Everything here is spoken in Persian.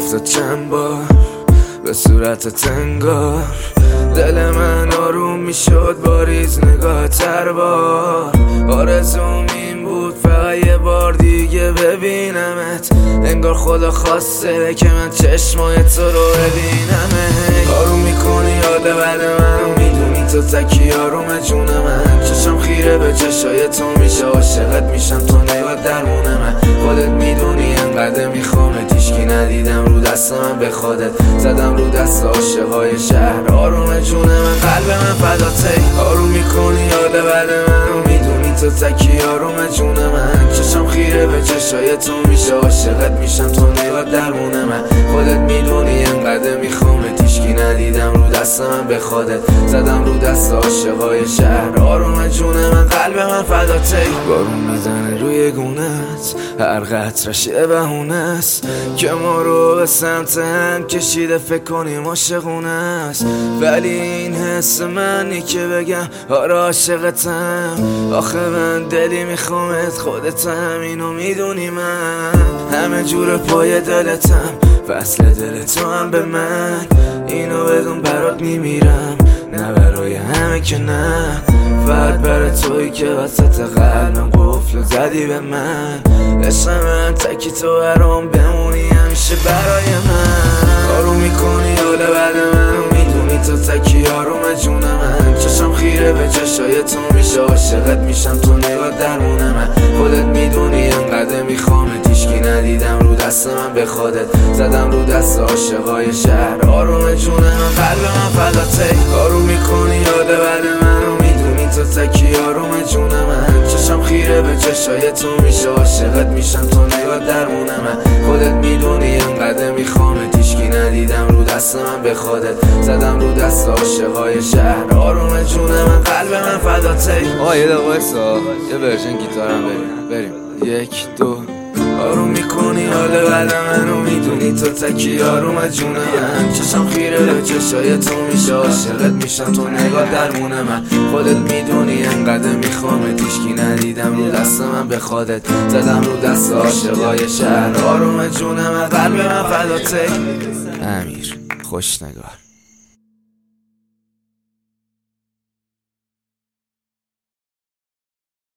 افتاد چند بار به صورت تنگار، دل من آروم میشد با ریز نگاه تر بار. آرزوم این بود فقط یه بار دیگه ببینمت، انگار خدا خواسته که من چشمای تو رو ببینمت. آروم میکنی یاد بد منو، میدونی تو تکی آروم جون من. چشم خیره به چشای تو میشه، عاشقت میشم تو نگاه درمون من. خودت میدونی انقدر میخوامت، هیچکی ندیدم رو دست من به خودت زدم رو دست عاشقای شهر. آروم جون من، قلب من فداته. آروم میکنی یاد بد منو، میدونی تو تکی آروم جون من. چشم خیره به چشای تو میشه، عاشقت میشم تو نگاه درمون من. خودت میدونی انقدر میخوامت، هیچکی ندیدم رو دست من به خودت زدم رو دست عاشقای شهر. آروم جون من، قلب من فداته. بارون میزنه روی گونت، هر قطرش یه بهونست که ما رو به سمت هم کشیده، فکر کنیم عاشقونه است. ولی این حس منی که بگم آره عاشقتم. آخه من دلی میخوامت، خودتم اینو میدونی من. همه جور پای دلتم، فصل دل تو هم به من. اینو بدون برات میمیرم، نه برای همه که نه. فقط برای تویی که وسط قلبم قفل زدی به من. عشق من تکی تو برام بمونی همیشه برای من. آروم میکنی حال بد منو، میدونی تو تکی آروم جون من. چشم خیره به چشای تو میشه، عاشقت میشم تو نگاه درمون من. خودت میدونی انقدر میخوامت، هیچکی ندیدم رو دست من به خودت زدم رو دست عاشقای شهر. آروم جون من، قلب من فداته. آروم میکنی یاد بد منو، میدونی تو تکی آروم جون من. چشم خیره به چشای تو میشه، عاشقت میشم تو نگاه درمون من. خودت میدونی انقدر میخوامت، هیچکی ندیدم رو دست من به خودت زدم رو دست عاشقای شهر. آروم جون من، قلب من فداته. یه دقیقه وایسا، یه ورژن گیتارم بریم. یک دو. آروم میکنی حال بد منو، میدونی تو تکی آروم جون من. چشم خیره به چشای تو میشه، عاشقت میشم تو نگاه درمون من. خودت میدونی انقدر میخوامت، هیچکی ندیدم رو دست من به خودت زدم رو دست عاشقای شهر. آروم جون من، قلب من فداته. امیر خوشنگار.